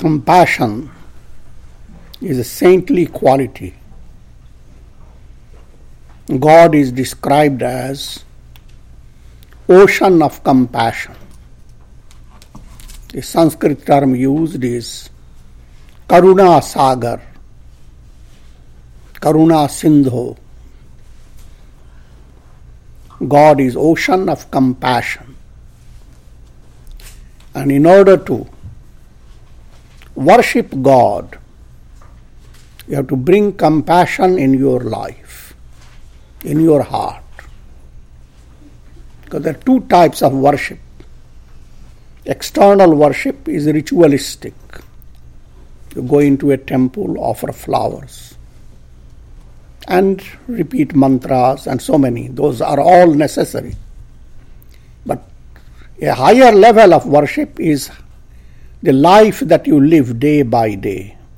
Compassion is a saintly quality. God is described as ocean of compassion. The Sanskrit term used is Karuna Sagar, Karuna Sindhu. God is ocean of compassion. And in order to worship God, you have to bring compassion in your life, in your heart. Because there are two types of worship. External worship is ritualistic. You go into a temple, offer flowers, and repeat mantras and so many. Those are all necessary. But a higher level of worship is the life that you live day by day.